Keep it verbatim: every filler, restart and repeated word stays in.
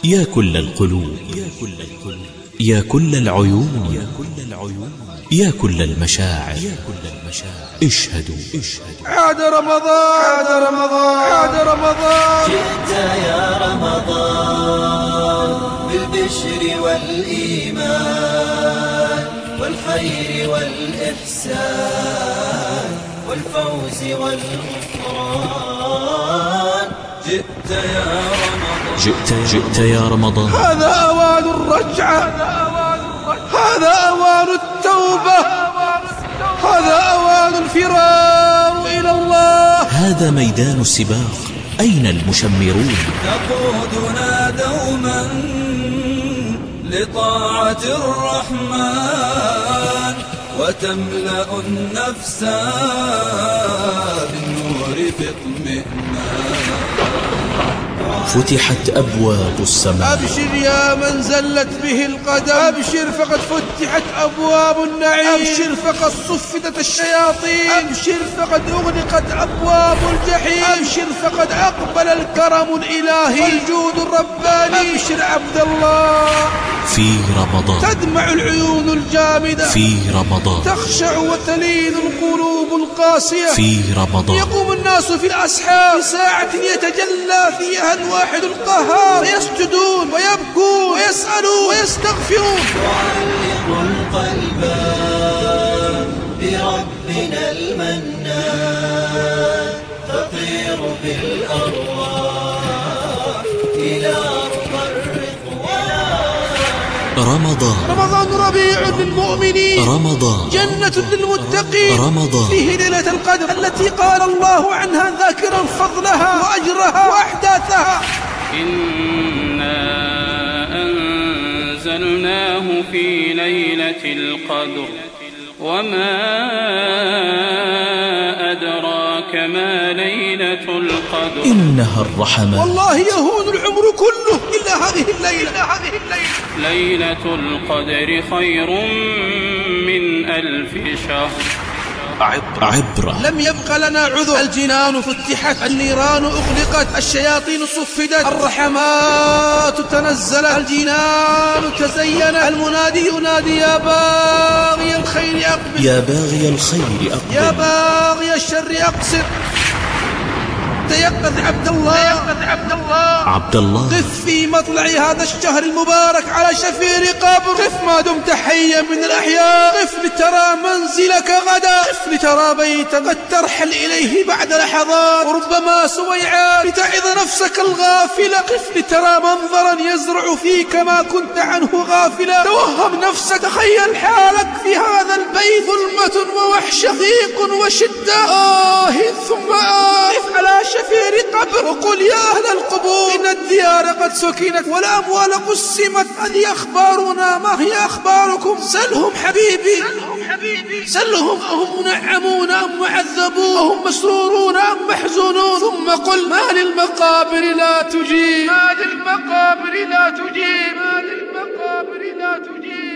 يا كل القلوب، يا كل العيون، يا كل المشاعر، اشهدوا عاد رمضان، عاد رمضان، عاد رمضان. جئت يا رمضان بالبشر والإيمان والخير والإحسان والفوز والغفران. جئت يا رمضان، جئت جئت يا رمضان. هذا أوان الرجعة، هذا أوان التوبة، هذا أوان الفرار إلى الله. هذا ميدان السباق، أين المشمرون؟ تقودنا دوما لطاعة الرحمن وتملأ النفس بالنور في اطمئنان. فتحت أبواب السماء. أبشر يا من زلت به القدم، أبشر فقد فتحت أبواب النعيم، أبشر فقد صفدت الشياطين، أبشر فقد أغلقت أبواب الجحيم، أبشر فقد أقبل الكرم الإلهي والجود الرباني. أبشر عبد الله، في رمضان تدمع العيون الجامدة، في رمضان تخشع وتلين القلوب القاسية، في رمضان يقوم الناس في الأسحار ساعة يتجلى فيها الواحد القهار، فيسجدون ويبكون ويسألون ويستغفرون. تعلق القلب بربنا المنان، تطير بالأرواح إلى أرض الرضوان. رمضان رمضان ربيع للمؤمنين، رمضان جنة للمتقين، رمضان فيه ليلة القدر التي قال الله عنها ذاكرا فضلها وأجرها وأحداثها. إنا أنزلناه في ليلة القدر وما أدراك ما ليلة القدر. إنها الرحمة، والله يهون العمر كله إلا هذه الليلة، إلا هذه الليلة. ليلة القدر خير من ألف شهر. عبرة. لم يبق لنا عذر، الجنان فتحت، النيران أغلقت، الشياطين صفدت، الرحمات تنزلت، الجنان تزينت، المنادي ينادي يا باغي الخير أقبل، يا باغي الخير أقبل، يا باغي الشر أقصر. تيقظ عبد الله، تيقظ عبد الله، عبد الله. قف في مطلع هذا الشهر المبارك على شفير قبر، قف ما دمت حيا من الأحياء، قف لترى منزلك غدا، قف لترى بيتا قد ترحل إليه بعد لحظات وربما سويعات، لتعظ نفسك الغافلة، قف لترى منظرا يزرع فيك ما كنت عنه غافلا. توهم نفسك، تخيل حالك في هذا البيت، ظلمة ووحشة، ضيق وشدة، آه ثم آه، على شفير قبر وقل يا أهل القبور إن الديار قد سكنت والأموال قسمت. هذه أخبارنا، ما هي أخباركم؟ سلهم حبيبي، سلهم حبيبي، سلهم أهم منعمون أم معذبون، أهم مسرورون أم محزونون؟ ثم قل ما للمقابر لا تجيب، ما للمقابر لا تجيب، ما للمقابر لا تجيب.